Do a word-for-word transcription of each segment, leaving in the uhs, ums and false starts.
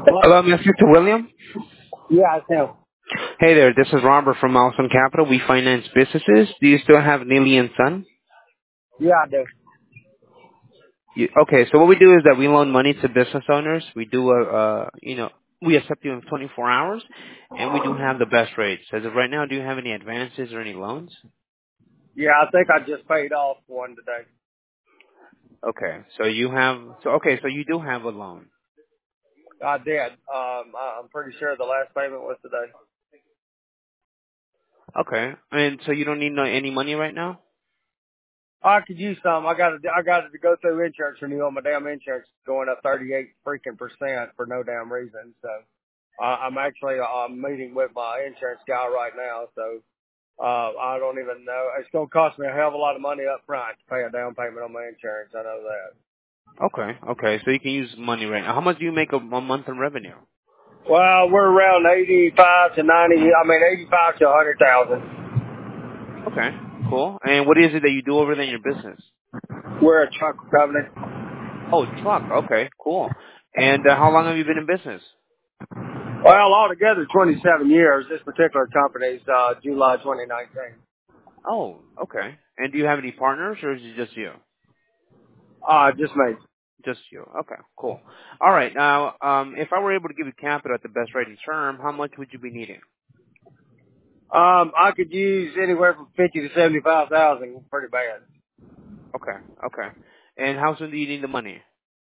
Hello? Hello, Mister William. Yeah, it's him. Hey there, this is Robert from Milestone Capital. We finance businesses. Do you still have Neely and Son? Yeah, I do. You, okay, so what we do is that we loan money to business owners. We do a, uh, you know, we accept you in twenty-four hours, and we do have the best rates. As of right now, do you have any advances or any loans? Yeah, I think I just paid off one today. Okay, so you have, so okay, so you do have a loan. I did. Um, I- I'm pretty sure the last payment was today. Okay, and so you don't need no, any money right now? I could use some. I got to. I got to go through insurance renewal. My damn insurance is going up thirty-eight freaking percent for no damn reason. So uh, I'm actually uh, meeting with my insurance guy right now. So uh, I don't even know. It's going to cost me a hell of a lot of money up front to pay a down payment on my insurance. I know that. Okay, okay, so you can use money right now. How much do you make a, a month in revenue? Well, we're around eighty-five to ninety. I mean, eighty-five to a hundred thousand. Okay, cool. And what is it that you do over there in your business? We're a truck company. Oh, truck. Okay, cool. And uh, how long have you been in business? Well, altogether twenty-seven years. This particular company's uh, July twenty nineteen. Oh, okay. And do you have any partners, or is it just you? Uh, just me. Just you. Okay, cool. All right. Now, um, if I were able to give you capital at the best rate and term, how much would you be needing? Um, I could use anywhere from fifty to seventy-five thousand. Pretty bad. Okay, okay. And how soon do you need the money?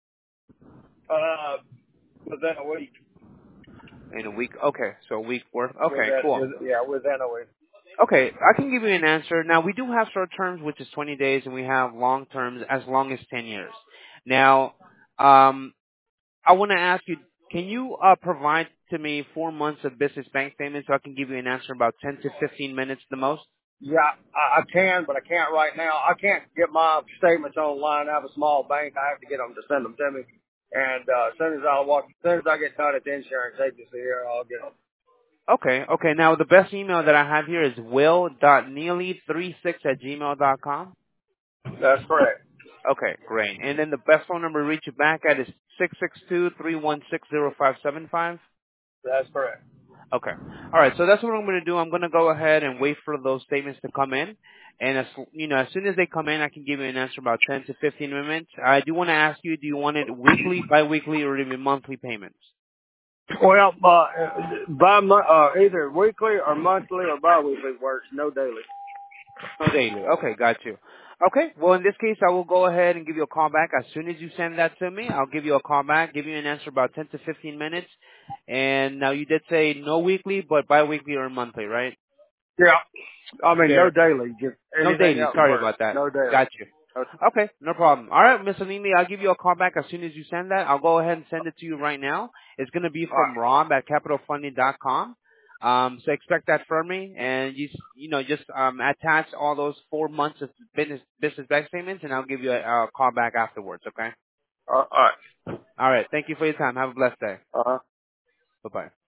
Uh, within a week. In a week. Okay, so a week worth. Okay, Within, cool. with, yeah, within a week. Okay, I can give you an answer. Now, we do have short terms, which is twenty days, and we have long terms as long as ten years. Now, um, I want to ask you, can you uh, provide to me four months of business bank statements so I can give you an answer in about ten to fifteen minutes the most? Yeah, I, I can, but I can't right now. I can't get my statements online. I have a small bank. I have to get them to send them to me. And uh, as soon as I walk, as soon as I get done at the insurance agency here, I'll get them. Okay, okay. Now, the best email that I have here is will dot neely three six at gmail dot com. That's correct. Okay, great. And then the best phone number to reach you back at is six six two, three one six, zero five seven five. That's correct. Okay. All right. So that's what I'm going to do. I'm going to go ahead and wait for those statements to come in, and as you know, as soon as they come in, I can give you an answer about ten to fifteen minutes. I do want to ask you: do you want it weekly, biweekly, or even monthly payments? Well, uh, by mo- uh, either weekly or monthly or bi-weekly works, no daily. No daily. Okay, got you. Okay. Well, in this case, I will go ahead and give you a call back as soon as you send that to me. I'll give you a call back, give you an answer about ten to fifteen minutes. And now you did say no weekly, but biweekly or monthly, right? Yeah. I mean, no Fair. daily. Just No anything daily. else Sorry works. about that. No daily. Got you. Okay, no problem. All right, Miss Animi, I'll give you a call back as soon as you send that. I'll go ahead and send it to you right now. It's going to be All right. from Rob at capital funding dot com. Um, so expect that from me, and you s- you know just um, attach all those four months of business business bank statements, and I'll give you a, a call back afterwards. Okay. All right. All right. Thank you for your time. Have a blessed day. Uh-huh. Bye bye.